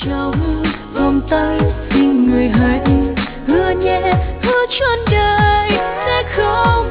trong vòng tay xin người hãy hứa nhé, hứa trọn đời sẽ không